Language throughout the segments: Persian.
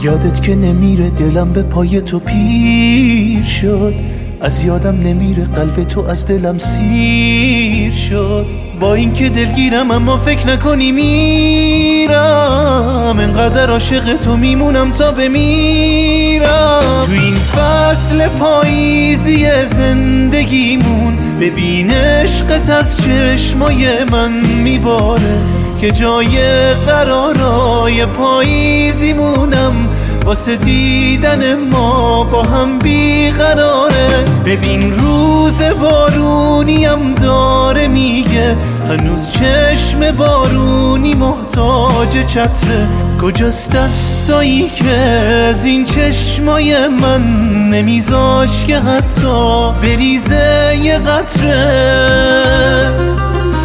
یادت که نمیره دلم به پای تو پیر شد، از یادم نمیره قلب تو از دلم سیر شد. با اینکه دلگیرم اما فکر نکنی میرم، انقدر عاشق تو میمونم تا بمیرم. تو این فصل پاییزی زندگیمون ببین عشقت از چشمای من میباره، که جای قرارای پاییزیمونم واسه دیدن ما با هم بیقراره. ببین روز بارونیم داره میگه هنوز چشم بارونی محتاج چتره. کجاست دستایی که از این چشمای من نمیذاش که حتی بریزه یه قطره.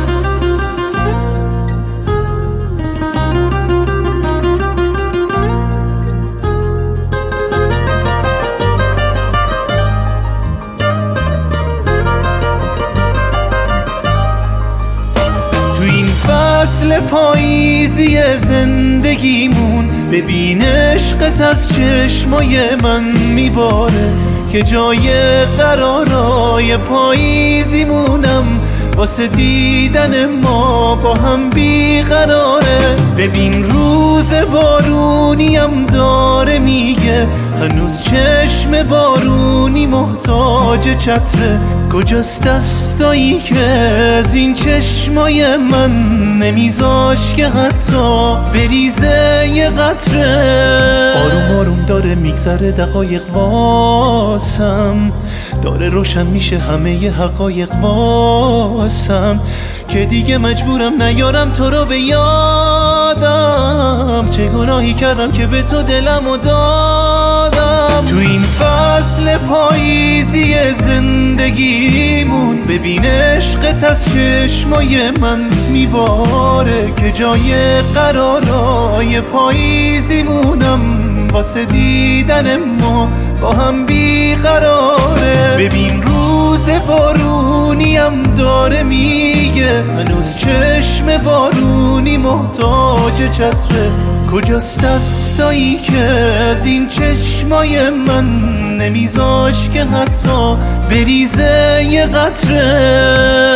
فصل پاییزی زندگیمون ببین عشقت از چشمای من میباره، که جای قرارای پاییزیمونم واسه دیدن ما با هم بیقراره. ببین روز بارونیم داره میگه هنوز چشم بارونی محتاج چتره. کجاست دستایی که از این چشمای من نمیذاش که حتی بریزه یه قطره. آروم آروم داره میگذره دقایق واسم، داره روشن میشه همه ی حقایق واسم، که دیگه مجبورم نیارم تو رو به یادم. چه گناهی کردم که به تو دلمو دادم. تو این فصل پاییزی زندگیمون ببین عشقت از چشمای من میباره، که جای قرارای پاییزیمونم واسه دیدن ما با هم بیقراره. ببین روز بارونیم داره میگه هنوز چشم بارونی محتاج چتره. کجاست دستایی که از این چشمای من نمیذاش که حتی بریزه یه قطره.